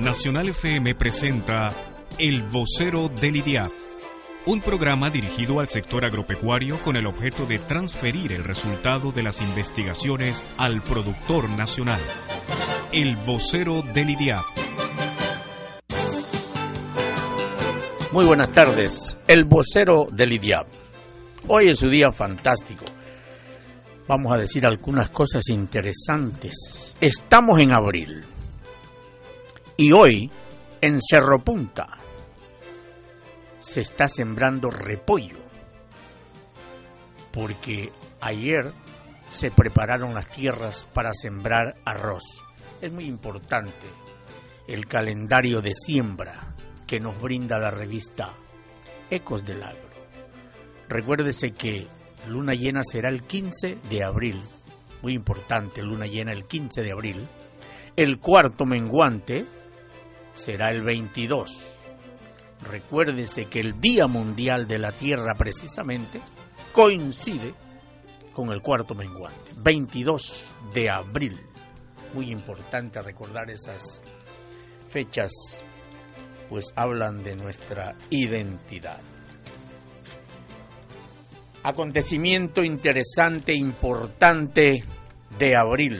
Nacional FM presenta El Vocero del IDIAP, un programa dirigido al sector agropecuario con el objeto de transferir el resultado de las investigaciones al productor nacional. El Vocero del IDIAP. Muy buenas tardes, El Vocero del IDIAP. Hoy es su día fantástico. Vamos a decir algunas cosas interesantes. Estamos en abril. Y hoy, en Cerro Punta, se está sembrando repollo. Porque ayer se prepararon las tierras para sembrar arroz. Es muy importante el calendario de siembra que nos brinda la revista Ecos del Agro. Recuérdese que luna llena será el 15 de abril. Muy importante, luna llena el 15 de abril. El cuarto menguante será el 22. Recuérdese que el Día Mundial de la Tierra precisamente coincide con el cuarto menguante, 22 de abril. Muy importante recordar esas fechas, pues hablan de nuestra identidad. Acontecimiento interesante, importante de abril.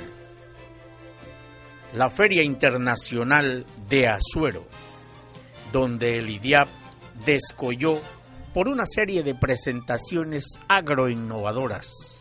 La Feria Internacional de Azuero, donde el IDIAP descolló por una serie de presentaciones agroinnovadoras.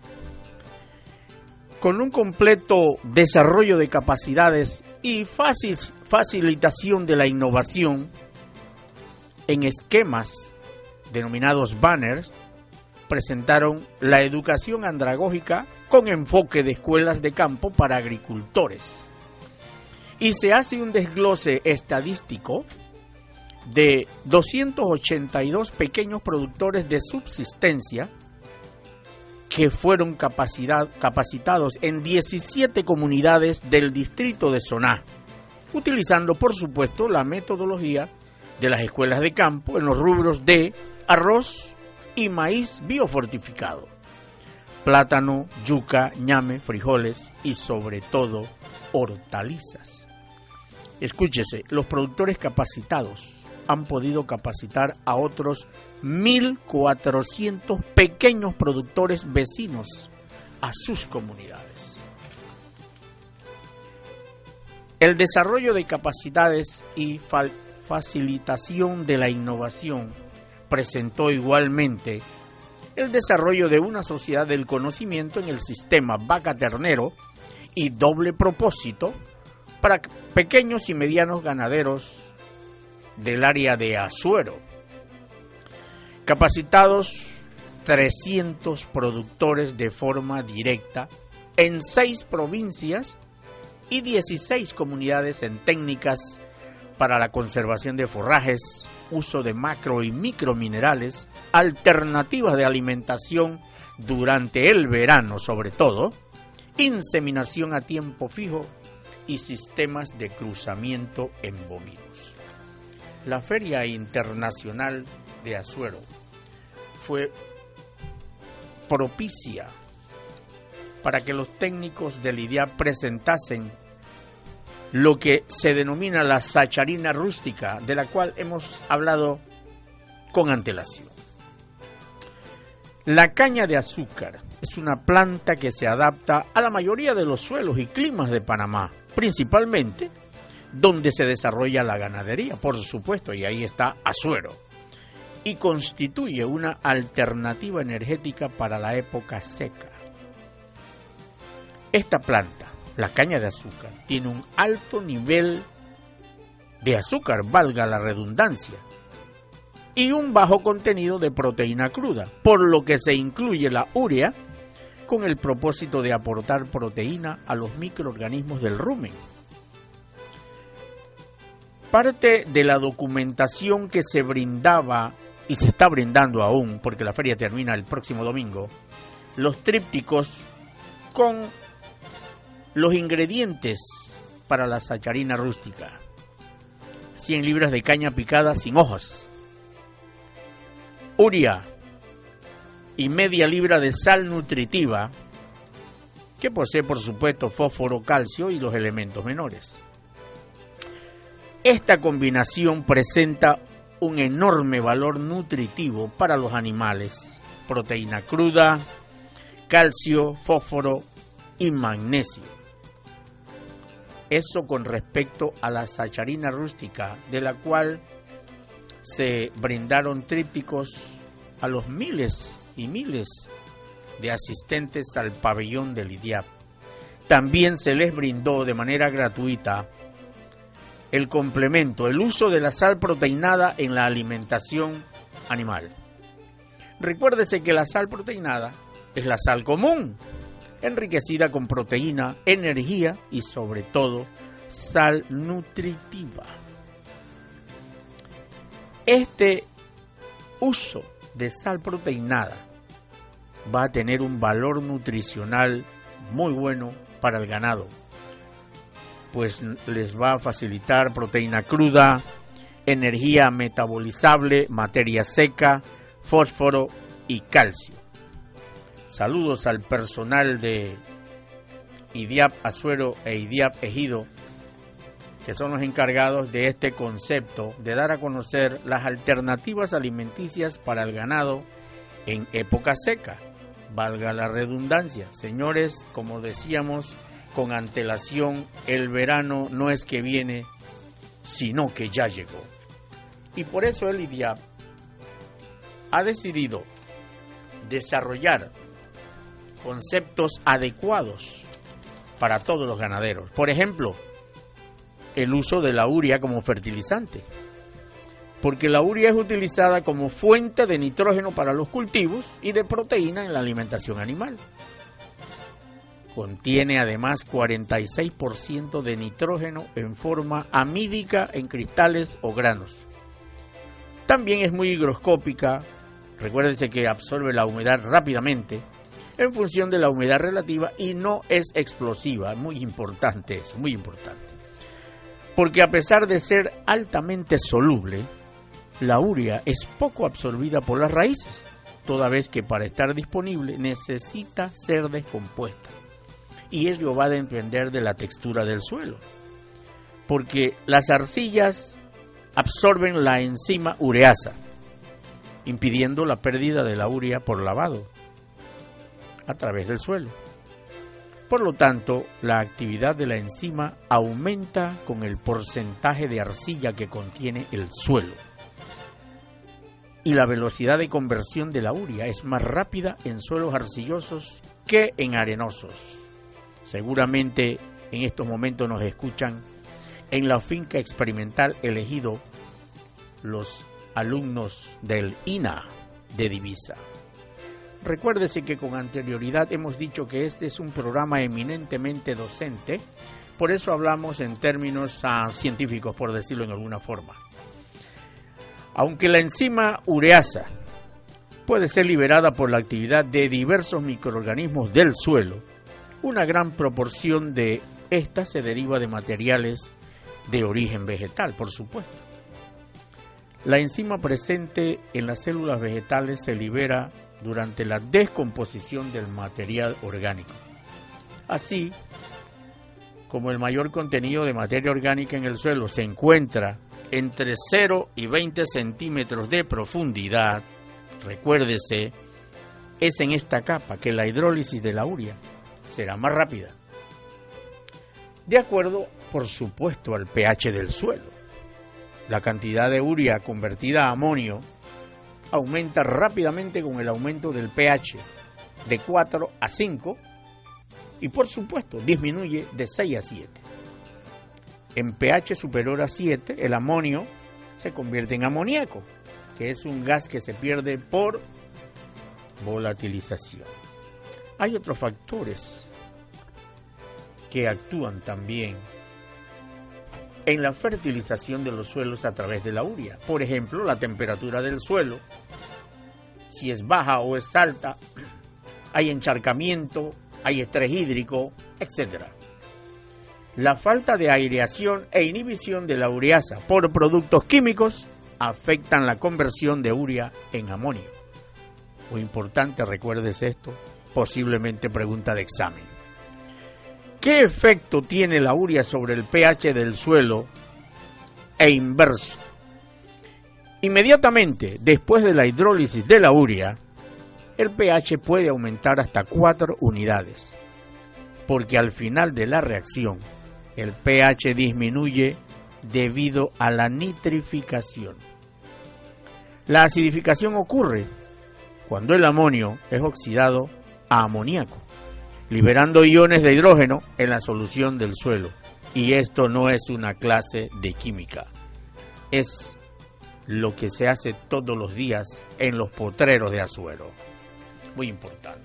Con un completo desarrollo de capacidades y facilitación de la innovación en esquemas denominados banners, presentaron la educación andragógica con enfoque de escuelas de campo para agricultores. Y se hace un desglose estadístico de 282 pequeños productores de subsistencia que fueron capacitados en 17 comunidades del distrito de Soná, utilizando por supuesto la metodología de las escuelas de campo en los rubros de arroz y maíz biofortificado, plátano, yuca, ñame, frijoles y sobre todo hortalizas. Escúchese, los productores capacitados han podido capacitar a otros 1.400 pequeños productores vecinos a sus comunidades. El desarrollo de capacidades y facilitación de la innovación presentó igualmente el desarrollo de una sociedad del conocimiento en el sistema vaca-ternero y doble propósito para pequeños y medianos ganaderos del área de Azuero. Capacitados 300 productores de forma directa en 6 provincias y 16 comunidades en técnicas para la conservación de forrajes, uso de macro y microminerales, alternativas de alimentación durante el verano sobre todo, inseminación a tiempo fijo y sistemas de cruzamiento en bovinos. La Feria Internacional de Azuero fue propicia para que los técnicos del IDIAP presentasen lo que se denomina la sacharina rústica, de la cual hemos hablado con antelación. La caña de azúcar es una planta que se adapta a la mayoría de los suelos y climas de Panamá, principalmente donde se desarrolla la ganadería, por supuesto, y ahí está Azuero, y constituye una alternativa energética para la época seca. Esta planta, la caña de azúcar, tiene un alto nivel de azúcar, valga la redundancia, y un bajo contenido de proteína cruda, por lo que se incluye la urea con el propósito de aportar proteína a los microorganismos del rumen. Parte de la documentación que se brindaba y se está brindando aún, porque la feria termina el próximo domingo, los trípticos con los ingredientes para la sacharina rústica: 100 libras de caña picada sin hojas, urea y media libra de sal nutritiva, que posee por supuesto fósforo, calcio y los elementos menores. Esta combinación presenta un enorme valor nutritivo para los animales: proteína cruda, calcio, fósforo y magnesio. Eso con respecto a la sacharina rústica, de la cual se brindaron trípticos a los miles y miles de asistentes al pabellón del IDIAP. También se les brindó de manera gratuita el complemento, el uso de la sal proteinada en la alimentación animal. Recuérdese que la sal proteinada es la sal común, enriquecida con proteína, energía y sobre todo sal nutritiva. Este uso de sal proteinada va a tener un valor nutricional muy bueno para el ganado, pues les va a facilitar proteína cruda, energía metabolizable, materia seca, fósforo y calcio. Saludos al personal de IDIAP Azuero e IDIAP Ejido, que son los encargados de este concepto de dar a conocer las alternativas alimenticias para el ganado en época seca. Valga la redundancia. Señores, como decíamos con antelación, el verano no es que viene, sino que ya llegó. Y por eso el IDIAP ha decidido desarrollar conceptos adecuados para todos los ganaderos. Por ejemplo, el uso de la urea como fertilizante, porque la urea es utilizada como fuente de nitrógeno para los cultivos y de proteína en la alimentación animal. Contiene además 46% de nitrógeno en forma amídica en cristales o granos. También es muy higroscópica, recuérdense que absorbe la humedad rápidamente en función de la humedad relativa y no es explosiva. Muy importante eso, muy importante. Porque a pesar de ser altamente soluble, la urea es poco absorbida por las raíces, toda vez que para estar disponible necesita ser descompuesta. Y ello va a depender de la textura del suelo, porque las arcillas absorben la enzima ureasa, impidiendo la pérdida de la urea por lavado a través del suelo. Por lo tanto, la actividad de la enzima aumenta con el porcentaje de arcilla que contiene el suelo. Y la velocidad de conversión de la urea es más rápida en suelos arcillosos que en arenosos. Seguramente en estos momentos nos escuchan en la finca experimental El Ejido los alumnos del INA de Divisa. Recuérdese que con anterioridad hemos dicho que este es un programa eminentemente docente, por eso hablamos en términos científicos, por decirlo en alguna forma. Aunque la enzima ureasa puede ser liberada por la actividad de diversos microorganismos del suelo, una gran proporción de esta se deriva de materiales de origen vegetal, por supuesto. La enzima presente en las células vegetales se libera durante la descomposición del material orgánico. Así como el mayor contenido de materia orgánica en el suelo se encuentra entre 0 y 20 centímetros de profundidad, recuérdese, es en esta capa que la hidrólisis de la urea será más rápida, de acuerdo, por supuesto, al pH del suelo. La cantidad de urea convertida a amonio aumenta rápidamente con el aumento del pH de 4 a 5 y, por supuesto, disminuye de 6 a 7. En pH superior a 7, el amonio se convierte en amoníaco, que es un gas que se pierde por volatilización. Hay otros factores que actúan también en la fertilización de los suelos a través de la urea. Por ejemplo, la temperatura del suelo, si es baja o es alta, hay encharcamiento, hay estrés hídrico, etc. La falta de aireación e inhibición de la ureasa por productos químicos afectan la conversión de urea en amonio. Muy importante, recuérdese esto, posiblemente pregunta de examen. ¿Qué efecto tiene la urea sobre el pH del suelo e inverso. Inmediatamente después de la hidrólisis de la urea, el pH puede aumentar hasta 4 unidades, porque al final de la reacción el pH disminuye debido a la nitrificación. La acidificación ocurre cuando el amonio es oxidado a amoníaco, liberando iones de hidrógeno en la solución del suelo. Y esto no es una clase de química, es lo que se hace todos los días en los potreros de Azuero. Muy importante.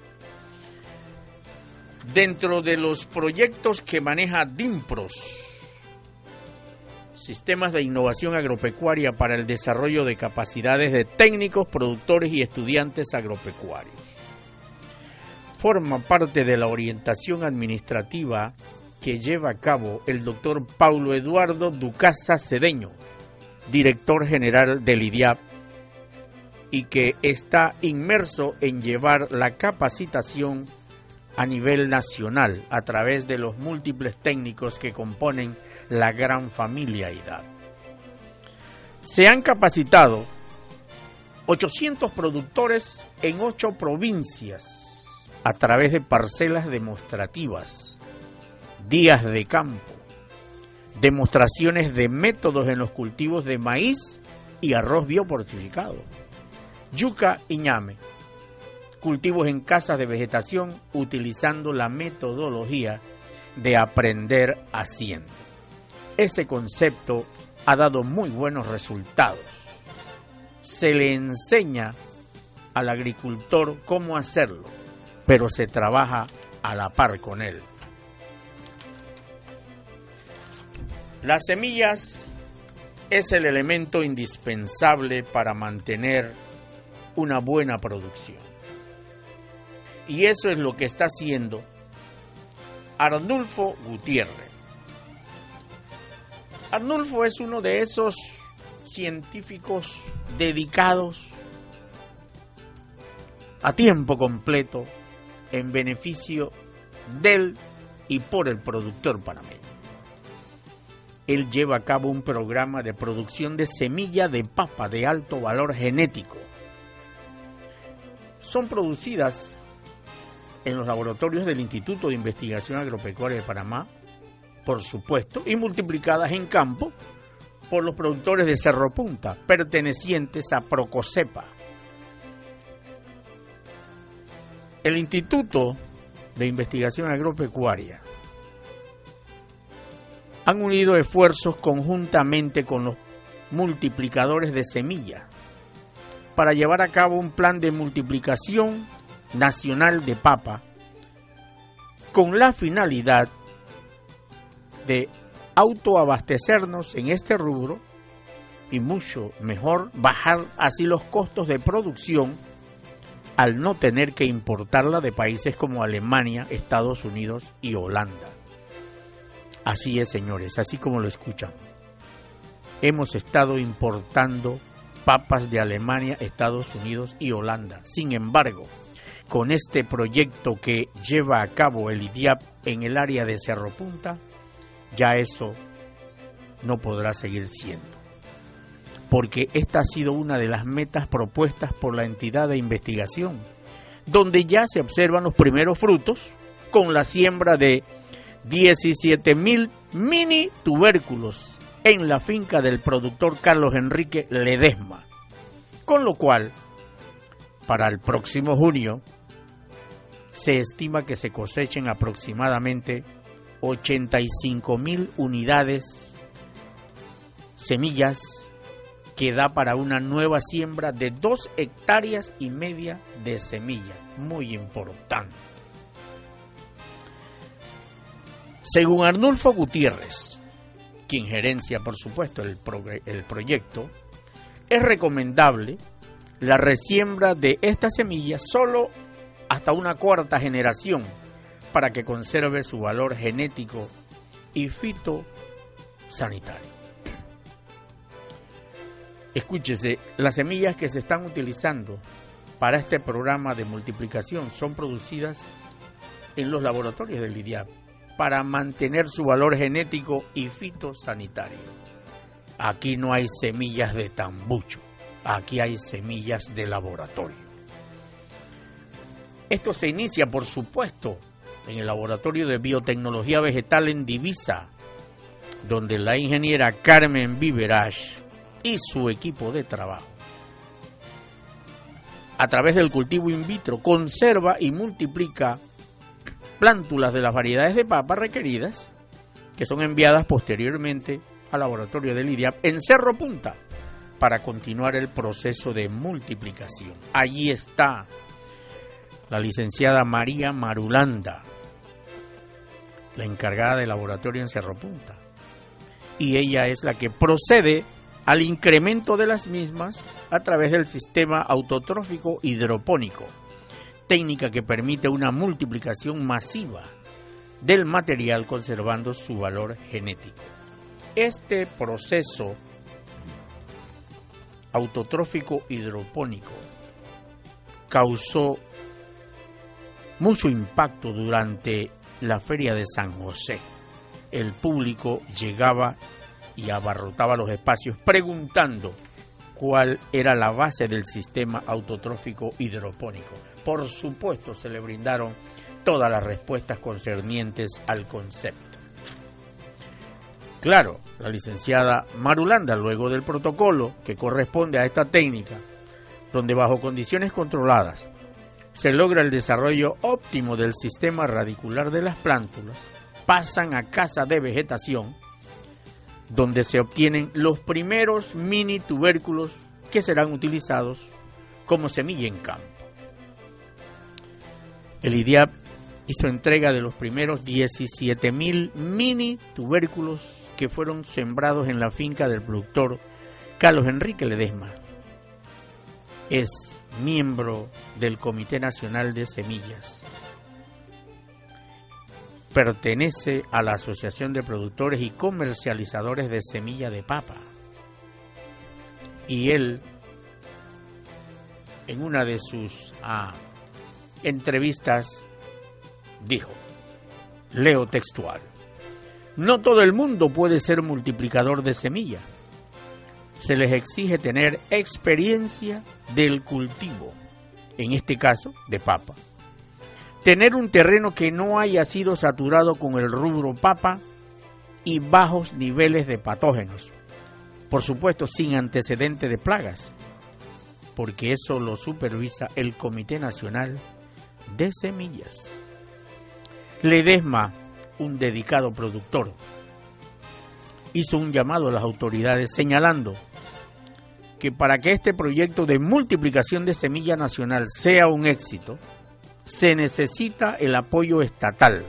Dentro de los proyectos que maneja DINPROS, Sistemas de Innovación Agropecuaria para el Desarrollo de Capacidades de Técnicos, Productores y Estudiantes Agropecuarios, forma parte de la orientación administrativa que lleva a cabo el doctor Paulo Eduardo Ducasa Cedeño, director general del IDIAP, y que está inmerso en llevar la capacitación a nivel nacional a través de los múltiples técnicos que componen la gran familia IDAP. Se han capacitado 800 productores en 8 provincias a través de parcelas demostrativas, días de campo, demostraciones de métodos en los cultivos de maíz y arroz biofortificado, yuca y ñame, cultivos en casas de vegetación utilizando la metodología de aprender haciendo. Ese concepto ha dado muy buenos resultados. Se le enseña al agricultor cómo hacerlo, pero se trabaja a la par con él. Las semillas es el elemento indispensable para mantener una buena producción. Y eso es lo que está haciendo Arnulfo Gutiérrez. Arnulfo es uno de esos científicos dedicados a tiempo completo en beneficio del y por el productor panameño. Él lleva a cabo un programa de producción de semilla de papa de alto valor genético. Son producidas en los laboratorios del Instituto de Investigación Agropecuaria de Panamá, por supuesto, y multiplicadas en campo por los productores de Cerro Punta, pertenecientes a Procosepa. El Instituto de Investigación Agropecuaria han unido esfuerzos conjuntamente con los multiplicadores de semilla para llevar a cabo un plan de multiplicación nacional de papa con la finalidad de autoabastecernos en este rubro y mucho mejor bajar así los costos de producción al no tener que importarla de países como Alemania, Estados Unidos y Holanda. Así es, señores, así como lo escuchan. Hemos estado importando papas de Alemania, Estados Unidos y Holanda. Sin embargo, con este proyecto que lleva a cabo el IDIAP en el área de Cerro Punta, ya eso no podrá seguir siendo. Porque esta ha sido una de las metas propuestas por la entidad de investigación, donde ya se observan los primeros frutos con la siembra de 17,000 mini tubérculos en la finca del productor Carlos Enrique Ledesma, con lo cual para el próximo junio se estima que se cosechen aproximadamente 85,000 unidades semillas, que da para una nueva siembra de 2,5 hectáreas de semilla. Muy importante. Según Arnulfo Gutiérrez, quien gerencia por supuesto el proyecto, es recomendable la resiembra de estas semillas solo hasta una cuarta generación para que conserve su valor genético y fitosanitario. Escúchese, las semillas que se están utilizando para este programa de multiplicación son producidas en los laboratorios del IDIAP para mantener su valor genético y fitosanitario. Aquí no hay semillas de tambucho, aquí hay semillas de laboratorio. Esto se inicia, por supuesto, en el Laboratorio de Biotecnología Vegetal en Divisa, donde la ingeniera Carmen Viverage y su equipo de trabajo, a través del cultivo in vitro, conserva y multiplica plántulas de las variedades de papa requeridas, que son enviadas posteriormente al laboratorio del IDIAP en Cerro Punta para continuar el proceso de multiplicación. Allí está la licenciada María Marulanda, la encargada del laboratorio en Cerro Punta, y ella es la que procede al incremento de las mismas a través del sistema autotrófico hidropónico, técnica que permite una multiplicación masiva del material conservando su valor genético. Este proceso autotrófico hidropónico causó mucho impacto durante la Feria de San José. El público llegaba y abarrotaba los espacios preguntando cuál era la base del sistema autotrófico hidropónico. Por supuesto, se le brindaron todas las respuestas concernientes al concepto. Claro, la licenciada Marulanda, luego del protocolo que corresponde a esta técnica, donde bajo condiciones controladas se logra el desarrollo óptimo del sistema radicular de las plántulas, pasan a casa de vegetación, donde se obtienen los primeros mini tubérculos que serán utilizados como semilla en campo. El IDIAP hizo entrega de los primeros 17,000 mini tubérculos que fueron sembrados en la finca del productor Carlos Enrique Ledesma. Es miembro del Comité Nacional de Semillas. Pertenece a la Asociación de Productores y Comercializadores de Semilla de Papa. Y él, en una de sus entrevistas, dijo, leo textual: no todo el mundo puede ser multiplicador de semilla. Se les exige tener experiencia del cultivo, en este caso de papa. Tener un terreno que no haya sido saturado con el rubro papa y bajos niveles de patógenos. Por supuesto, sin antecedente de plagas, porque eso lo supervisa el Comité Nacional de Semillas. Ledesma, un dedicado productor, hizo un llamado a las autoridades señalando que para que este proyecto de multiplicación de semilla nacional sea un éxito, se necesita el apoyo estatal.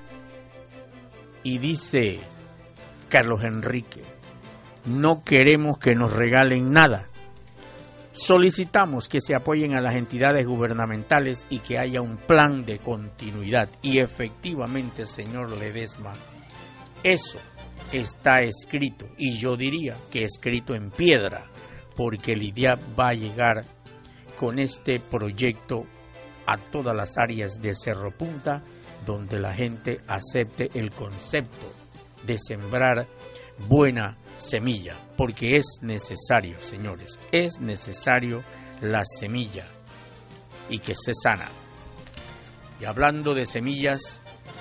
Y dice Carlos Enrique, no queremos que nos regalen nada. Solicitamos que se apoyen a las entidades gubernamentales y que haya un plan de continuidad. Y efectivamente, señor Ledesma, eso está escrito, y yo diría que escrito en piedra, porque el IDIAP va a llegar con este proyecto a todas las áreas de Cerro Punta, donde la gente acepte el concepto de sembrar buena semilla, porque es necesario, señores, es necesario la semilla y que se sana. Y hablando de semillas,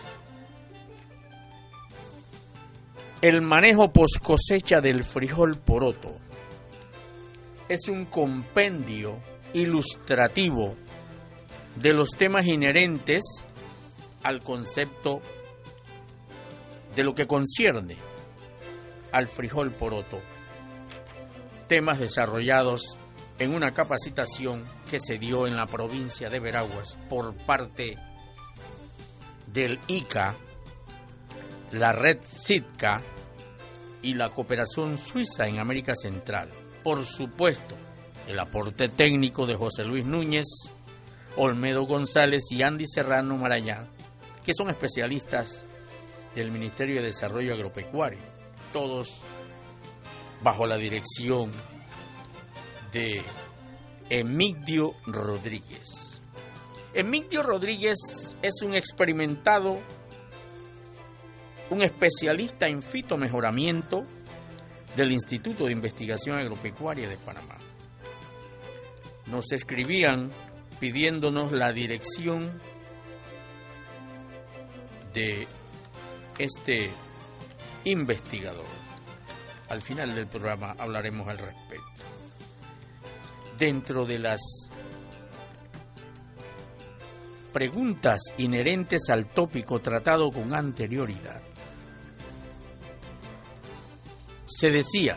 el manejo post cosecha del frijol poroto es un compendio ilustrativo de los temas inherentes al concepto de lo que concierne al frijol poroto, temas desarrollados en una capacitación que se dio en la provincia de Veraguas por parte del ICA, la red SITCA y la cooperación suiza en América Central. Por supuesto, el aporte técnico de José Luis Núñez, Olmedo González y Andy Serrano Marayá, que son especialistas del Ministerio de Desarrollo Agropecuario, todos bajo la dirección de Emigdio Rodríguez. Emigdio Rodríguez es un experimentado, un especialista en fitomejoramiento, del Instituto de Investigación Agropecuaria de Panamá. Nos escribían pidiéndonos la dirección de este investigador. Al final del programa hablaremos al respecto. Dentro de las preguntas inherentes al tópico tratado con anterioridad, se decía,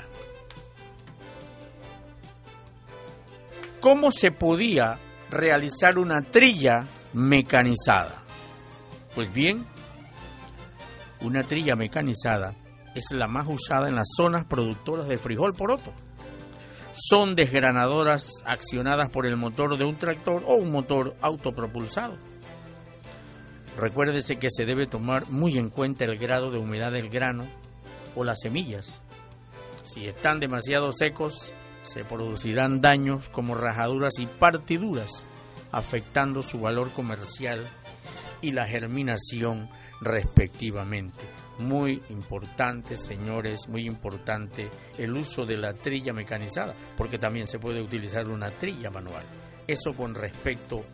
¿cómo se podía realizar una trilla mecanizada? Pues bien, una trilla mecanizada es la más usada en las zonas productoras de frijol poroto. Son desgranadoras accionadas por el motor de un tractor o un motor autopropulsado. Recuérdese que se debe tomar muy en cuenta el grado de humedad del grano o las semillas. Si están demasiado secos, se producirán daños como rajaduras y partiduras, afectando su valor comercial y la germinación respectivamente. Muy importante, señores, muy importante el uso de la trilla mecanizada, porque también se puede utilizar una trilla manual. Eso con respecto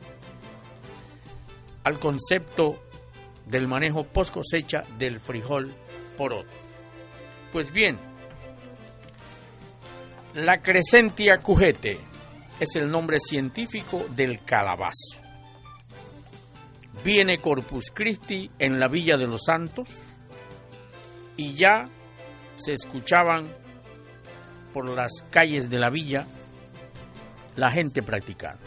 al concepto del manejo post cosecha del frijol poroto. Pues bien, la Crescentia cujete es el nombre científico del calabazo. Viene Corpus Christi en la Villa de los Santos y ya se escuchaban por las calles de la villa la gente practicando.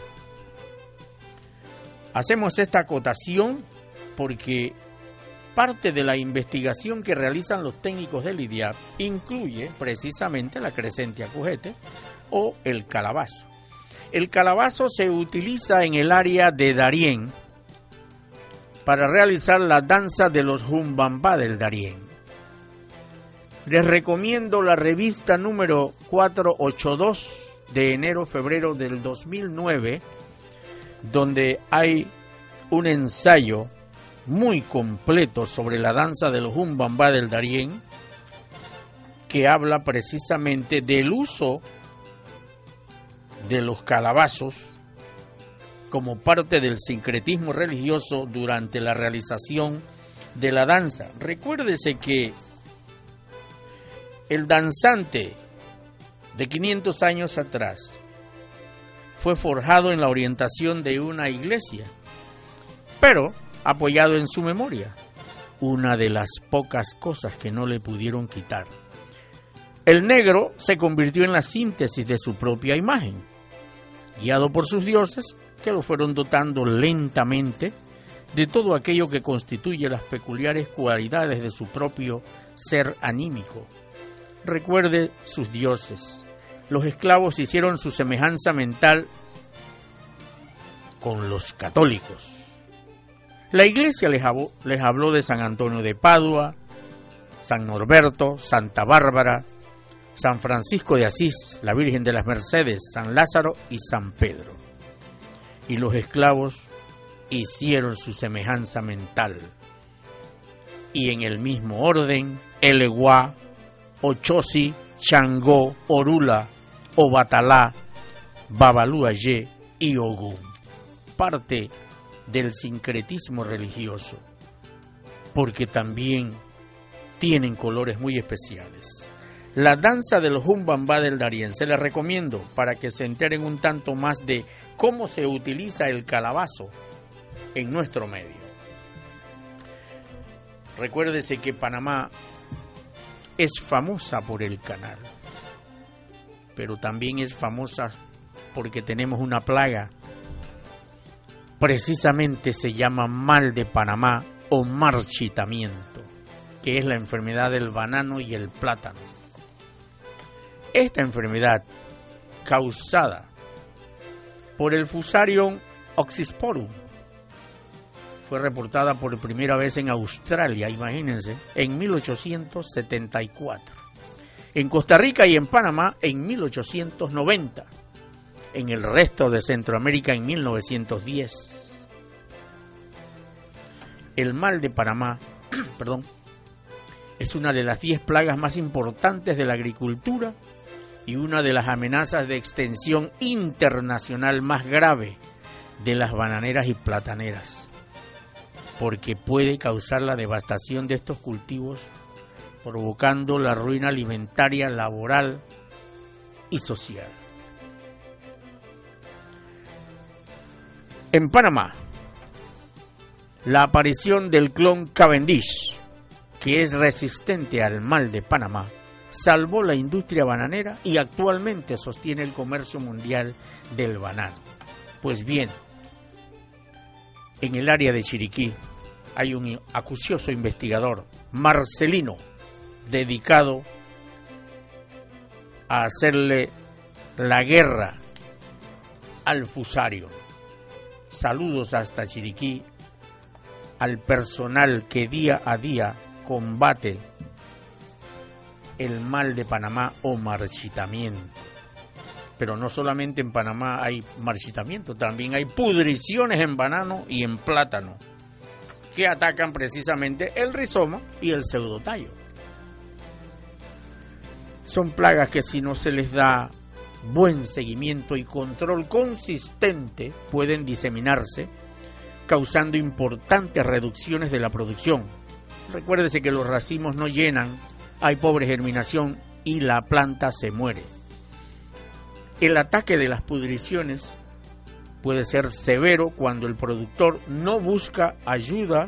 Hacemos esta acotación porque parte de la investigación que realizan los técnicos del IDIAP incluye precisamente la Crescentia cujete o el calabazo. El calabazo se utiliza en el área de Darién para realizar la danza de los Humbambá del Darién. Les recomiendo la revista número 482 de enero-febrero del 2009, donde hay un ensayo muy completo sobre la danza de los Humbambá del Darién, que habla precisamente del uso de los calabazos como parte del sincretismo religioso durante la realización de la danza. Recuérdese que el danzante de 500 años atrás fue forjado en la orientación de una iglesia, pero apoyado en su memoria, una de las pocas cosas que no le pudieron quitar. El negro se convirtió en la síntesis de su propia imagen, guiado por sus dioses, que lo fueron dotando lentamente de todo aquello que constituye las peculiares cualidades de su propio ser anímico. Recuerde sus dioses. Los esclavos hicieron su semejanza mental con los católicos. La iglesia les habló de San Antonio de Padua, San Norberto, Santa Bárbara, San Francisco de Asís, la Virgen de las Mercedes, San Lázaro y San Pedro. Y los esclavos hicieron su semejanza mental. Y en el mismo orden, Eleguá, Ochosi, Changó, Orula, Obatalá, Babalúayé y Ogún. Parte del sincretismo religioso, porque también tienen colores muy especiales. La danza de los Humbambá del Darién se les recomiendo para que se enteren un tanto más de cómo se utiliza el calabazo en nuestro medio. Recuérdese que Panamá es famosa por el canal, pero también es famosa porque tenemos una plaga. Precisamente se llama mal de Panamá o marchitamiento, que es la enfermedad del banano y el plátano. Esta enfermedad, causada por el Fusarium oxysporum, fue reportada por primera vez en Australia, imagínense, en 1874. En Costa Rica y en Panamá en 1890. En el resto de Centroamérica en 1910. El mal de Panamá, Es una de las 10 plagas más importantes de la agricultura y una de las amenazas de extensión internacional más grave de las bananeras y plataneras, porque puede causar la devastación de estos cultivos, provocando la ruina alimentaria, laboral y social. En Panamá, la aparición del clon Cavendish, que es resistente al mal de Panamá, salvó la industria bananera y actualmente sostiene el comercio mundial del banano. Pues bien, en el área de Chiriquí hay un acucioso investigador, Marcelino, dedicado a hacerle la guerra al fusario. Saludos hasta Chiriquí, al personal que día a día combate el mal de Panamá o marchitamiento. Pero no solamente en Panamá hay marchitamiento, también hay pudriciones en banano y en plátano, que atacan precisamente el rizoma y el pseudotallo. Son plagas que si no se les da buen seguimiento y control consistente pueden diseminarse, causando importantes reducciones de la producción. Recuérdese que los racimos no llenan, hay pobre germinación y la planta se muere. El ataque de las pudriciones puede ser severo cuando el productor no busca ayuda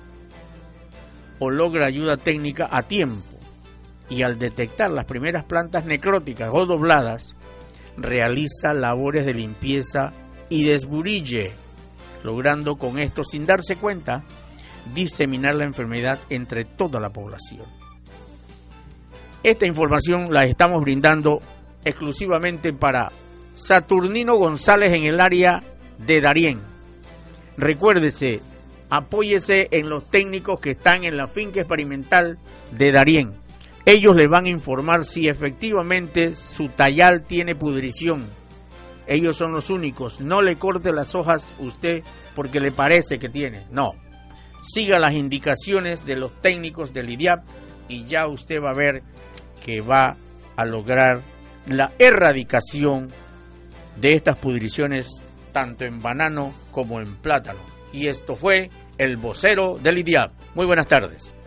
o logra ayuda técnica a tiempo, y al detectar las primeras plantas necróticas o dobladas, realiza labores de limpieza y desburille, logrando con esto, sin darse cuenta, diseminar la enfermedad entre toda la población. Esta información la estamos brindando exclusivamente para Saturnino González en el área de Darién. Recuérdese, apóyese en los técnicos que están en la finca experimental de Darién. Ellos le van a informar si efectivamente su tallal tiene pudrición. Ellos son los únicos. No le corte las hojas usted porque le parece que tiene. No. Siga las indicaciones de los técnicos del IDIAP y ya usted va a ver que va a lograr la erradicación de estas pudriciones tanto en banano como en plátano. Y esto fue el vocero del IDIAP. Muy buenas tardes.